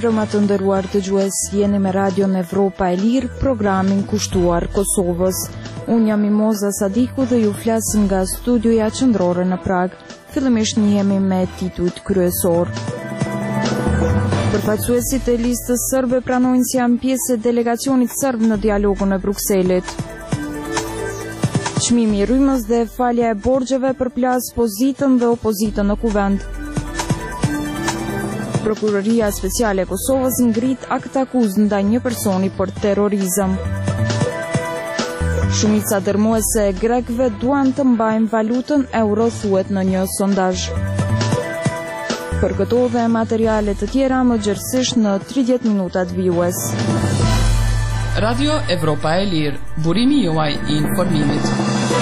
Mirëmbrëma të nderuar dëgjues, jeni me Radion Evropa e Lirë, programin kushtuar Kosovës. Unë jam Mimoza Sadiku dhe ju flas nga studioja qendrore në Prag. Fillimisht njihemi me titujt kryesor. Përfaqësuesit e listës serbe pranojnë se janë pjesë e delegacionit serb në dialogun e Brukselit. Çmimi i rrymës dhe falja e borxheve përplas pozitën dhe opozitën në kuvend. Prokuroria Speciale e Kosovës ngrit akt akuzë ndaj një personi për terrorizëm. Shumica dërmuese e grekëve duan të mbajnë valutën euro, thuhet në një sondazh. Për këto dhe materiale të tjera më gjerësisht në 30 minutat vijues. Radio Evropa e Lirë, burimi juaj i informimit.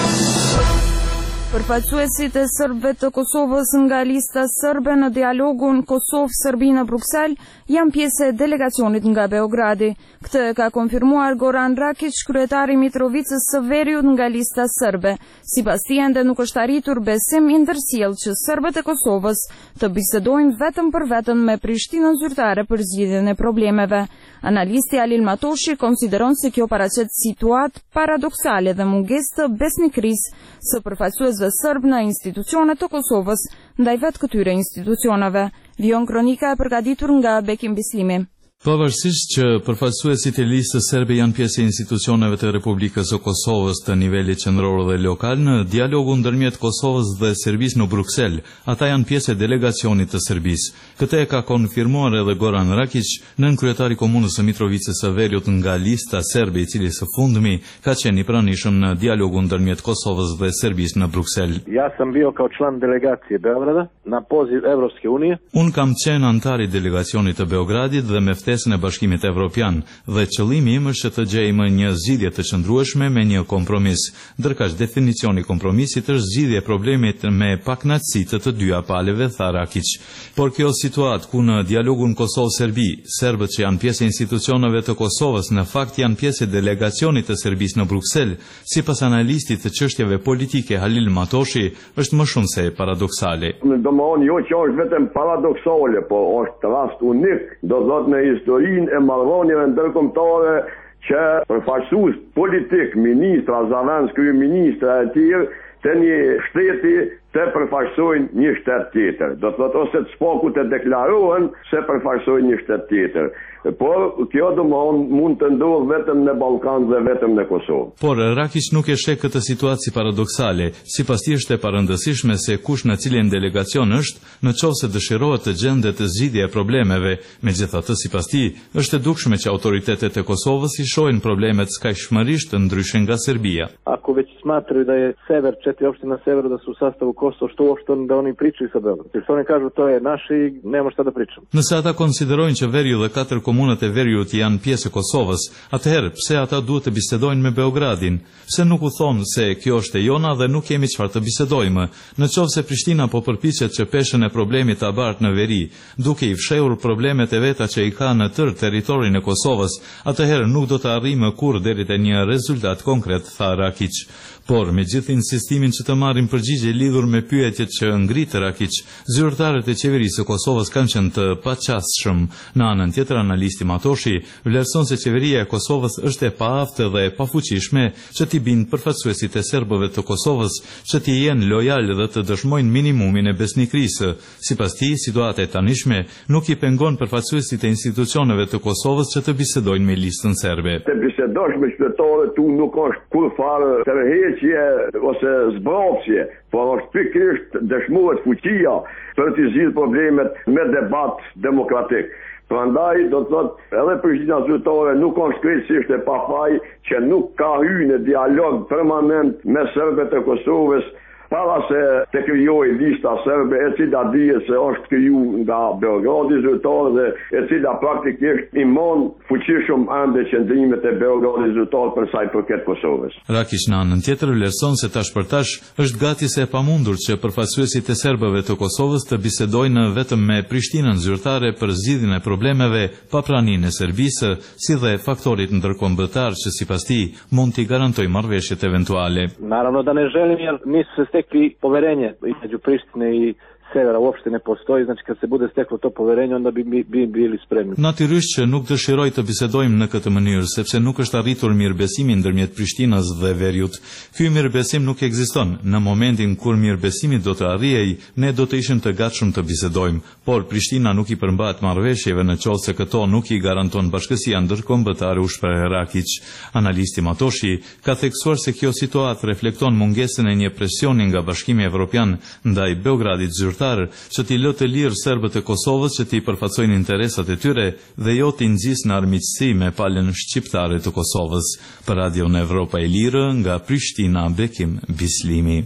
Përfaqësuesit e serbëve të Kosovës nga lista serbe në dialogun Kosovë-Serbi në Bruksel janë pjesë e delegacionit nga Beogradi. Këtë ka konfirmuar Goran Rakić, kryetari i Mitrovicës së Veriut nga lista serbe. Sipas tij, ende nuk është arritur besim i ndërsjellë që serbët e Kosovës të bisedojnë vetëm për vetëm me Prishtinën zyrtare për zgjidhjen e problemeve. Analisti Alil Matoshi konsideron se kjo paraqet situatë paradoksale dhe mungesë të besnikërisë së përfaqësuesve serb në institucionet të Kosovës ndaj vetë këtyre institucioneve. Vion kronika e përgatitur nga Bekim Bislimi. Pavarësisht që përfaqësuesit e listës serbe janë pjesë e institucioneve të Republikës së Kosovës të nivelit qendror dhe lokal, në dialogun ndërmjet Kosovës dhe Serbisë në Bruksel, ata janë pjesë e delegacionit të Serbisë. Këtë e ka konfirmuar edhe Goran Rakić, nënkryetari i komunës së Mitrovicës së Veriut nga lista serbe, i cili së fundmi ka qenë i pranishëm në dialogun ndërmjet Kosovës dhe Serbisë në Bruksel. Ja sam bio kao član delegacije Beograda na poziv Evropske unije. Unë kam qenë antar i delegacionit të Beogradit dhe me ftesën e Bashkimit Evropian dhe qëllimi im është të gjejmë një zgjidhje të qëndrueshme me një kompromis. Ndërkaq definicioni i kompromisit është zgjidhja e problemit me pakënaqësi të dyja palëve, tha Rakić. Por kjo situatë ku në dialogun Kosovë-Serbi, serbët që janë pjesë e institucioneve të Kosovës në fakt janë pjesë e delegacionit të Serbisë në Bruksel, sipas analistit të çështjeve politike Halil Matoshi, është më shumë se paradoksale. Domthonjë jo që është vetëm paradoksale, po është rast unik, do thotë në historinë e marrëdhënieve ndërkombëtare që përfaqësues politik, ministra, zavendës, kryeministra e tjerë të një shteti të përfaqësojnë një shtet tjetër. Do të thotë ose të spaku të deklarohen se përfaqësojnë një shtet tjetër. Por kjo mund të ndodhë vetëm në Ballkan dhe vetëm në Kosovë. Por Rakić nuk e sheh këtë situatë si paradoksale. Sipas tij është e parëndësishme se kush në cilin delegacion është, në qoftë se dëshirohet të gjendet zgjidhje e problemeve. Megjithatë, sipas tij, është e dukshme që autoritetet e Kosovës i shohin problemet skajshmërisht ndryshe nga Serbia. Ako već smatraju da je sever, 4 opštine na severu da su u sastavu Kosova, što uopšte da oni pričaju sa Beogradom. Jer oni kažu to je naše i nema šta da pričamo. Nëse ata konsiderojnë që Veriu dhe 4 komunat e Veriut janë pjesë e Kosovës, atëherë pse ata duhet të bisedojnë me Beogradin? Pse nuk u thonë se kjo është e jona dhe nuk kemi çfarë të bisedojmë? Në qoftë se Prishtina po përpiqet që peshën e problemit ta bartë në veri, duke i fshehur problemet e veta që i ka në tërë territorin e Kosovës, atëherë nuk do të arrijmë kurrë deri te një rezultat konkret, tha Rakić. Por me gjithë insistimin që të marrin përgjigje lidhur me pyetjet që ngrit Rakić, zyrtarët e qeverisë së Kosovës kanë qenë të paqasshëm. Në anën tjetër, analisti Matoshi vlerëson se qeveria e Kosovës është e paaftë dhe e pafuqishme që t'i bindë përfaqësuesit e serbëve të Kosovës që t'i jenë lojal dhe të dëshmojnë minimumin e besnikërisë. Sipas tij, situata e tanishme nuk i pengon përfaqësuesit e institucioneve të Kosovës që të bisedojnë me listën serbe. Të bisedosh me qytetarët tu nuk është kurrë tërheqje ose zbrapsje, por është pikërisht dëshmohet fuqia për të zgjidhur problemet me debat demokratik. Prandaj do të thotë edhe Prishtina zyrtare nuk është krejtësisht e pafaj që nuk ka hyrë në dialog permanent me serbët e Kosovës para se të krijojë lista serbe, e cila dihet se është krijuar nga Beogradi zyrtar dhe e cila praktikisht i mon fuqishëm ende qendrimet e Beogradit zyrtar për sa i përket Kosovës. Rakić në anën tjetër vlerëson se tash për tash është gati se e pamundur që përfaqësuesit e serbëve të Kosovës të bisedojnë vetëm me Prishtinën zyrtare për zgjidhjen e problemeve pa praninë e Serbisë, si dhe faktorit ndërkombëtar që sipas tij mund t'i garantojë marrëveshjet eventuale. Naravno da ne želim jer nisu se stekli poverenje između Prištine i severa uopšte ne postoji, znači kad se bude steklo to poverenje, onda bi bili spremni. Natyrisht që nuk dëshiroj të bisedojmë në këtë mënyrë, sepse nuk është arritur mirëbesimi ndërmjet Prishtinës dhe Veriut. Ky mirëbesim nuk ekziston. Në momentin kur mirëbesimi do të arrijej, ne do të ishim të gatshëm të bisedojmë, por Prishtina nuk i përmbahet marrëveshjeve në qoftë se këto nuk i garanton bashkësia ndërkombëtare, u shpreh Rakić. Analisti Matoshi ka theksuar se kjo situatë reflekton mungesën e një presioni nga Bashkimi Evropian ndaj Beogradit zyrtar që t'i lë të lirë serbët e Kosovës që t'i përfaqësojnë interesat e tyre dhe jo t'i nxjisë në armiqësi me palën shqiptare të Kosovës. Për Radion Evropa e Lirë, nga Prishtina, Bekim Bislimi.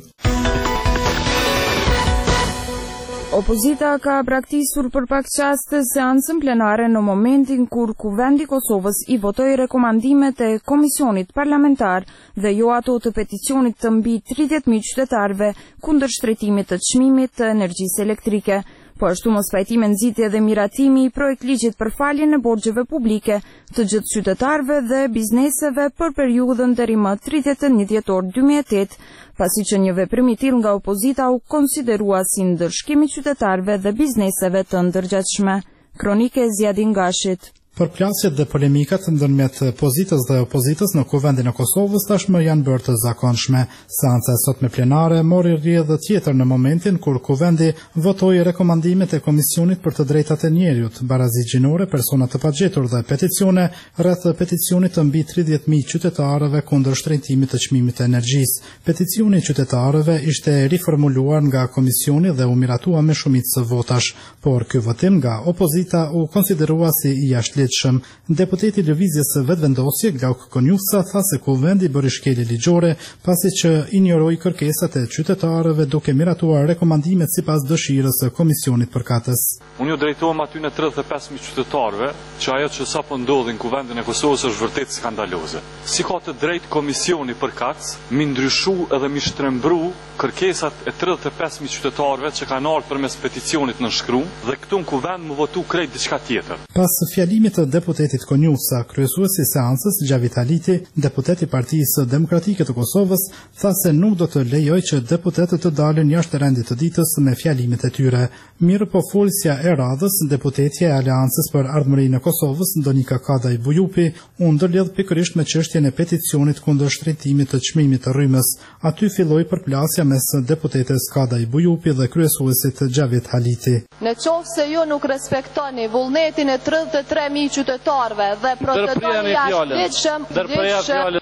Opozita ka braktisur për pak qaste seancën plenare në momentin kur Kuvendi Kosovës i votoi rekomandimet e Komisionit Parlamentar dhe jo ato të peticionit të mbi 30.000 qytetarëve kundër shtretimit të çmimit të energjisë elektrike. Po ashtu mos pajtimi nxitje dhe miratimi i projekt ligjit për faljen e borxheve publike të gjithë qytetarëve dhe bizneseve për periudhën deri më 31 dhjetor 2008, pasi që një veprim i tillë nga opozita u konsiderua si ndërshkim i qytetarëve dhe bizneseve të ndërgjatshme. Kronike e Zjadin Gashit. Përplasjet dhe polemikat ndërmjet pozitës dhe opozitës në Kuvendin e Kosovës tashmë janë bërë të zakonshme. Seanca e sotme plenare mori rrjedhë tjetër në momentin kur Kuvendi votoi rekomandimet e Komisionit për të drejtat e njerëzit, barazi gjinore, persona të pagjetur dhe peticione rreth peticionit të mbi 30.000 qytetarëve kundër shtrejtimit të çmimit të energjisë. Peticioni i qytetarëve ishte riformuluar nga komisioni dhe u miratua me shumicë votash, por ky votim nga opozita u konsiderua si i jashtëligjshëm. Deputeti i Lëvizjes së Vetvendosje Glauk Konjusa tha se Kuvendi bëri shkelje ligjore pasi që injoroi kërkesat e qytetarëve duke miratuar rekomandimet sipas dëshirës së Komisionit përkatës. Unë ju drejtohem aty në 35.000 qytetarëve që ajo që sapo ndodhi në Kuvendin e Kosovës është vërtet skandaloze. Si ka të drejtë Komisioni përkatës mi ndryshu edhe mi shtrembru kërkesat e 35.000 qytetarëve që kanë ardhur përmes peticionit në shkrum dhe këtu në Kuvend më votu krejt diçka tjetër. Pas fjalimit të deputetit Konjusa, kryesuesi i seancës Gjavit Haliti, deputeti i Partisë Demokratike të Kosovës, tha se nuk do të lejoj që deputetët të dalin jashtë rendit të ditës me fjalimet e tyre. Mirë po folësja e radhës, deputetja e Aleancës për Ardhmërinë e Kosovës, Donika Kadaj Bujupi, u ndërlidh pikërisht me çështjen e peticionit kundër shtrejtimit të çmimit të rrymës. Aty filloi përplasja mes deputetes Kadaj Bujupi dhe kryesuesit Gjavit Haliti. Në qoftë se ju nuk respektoni vullnetin e 33.000 qytetarëve dhe procedoni jashtëligjshëm